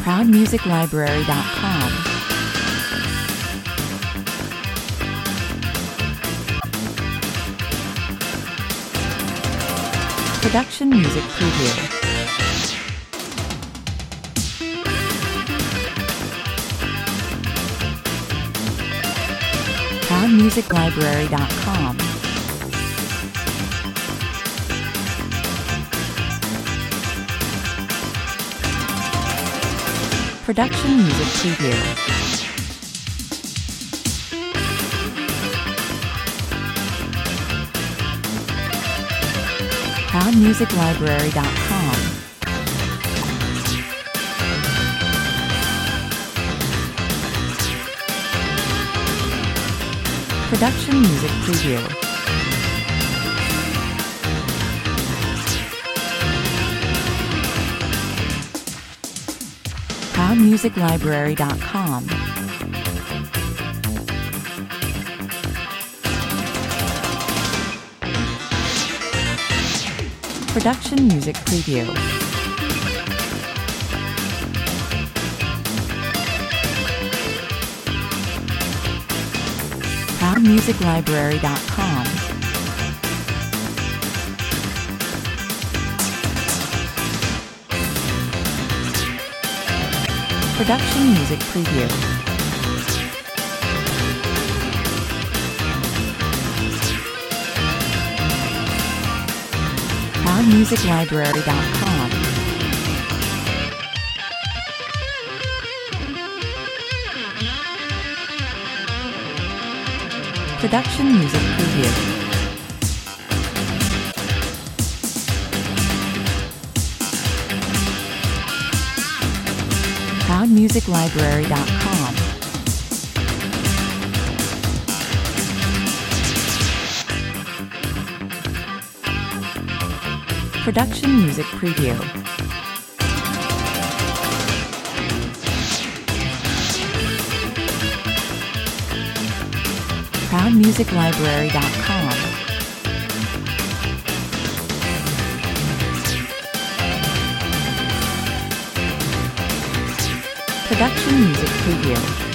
ProudMusicLibrary.com. Production Music Preview. ProudMusicLibrary.com. Production Music Preview. ProudMusicLibrary.com. Production Music Preview. ProudMusicLibrary.com. Production Music Preview. ProudMusicLibrary.com. Production Music Preview. ProudMusicLibrary.com. Production Music Preview. ProudMusicLibrary.com. Production Music Preview. ProudMusicLibrary.com. Production Music Preview.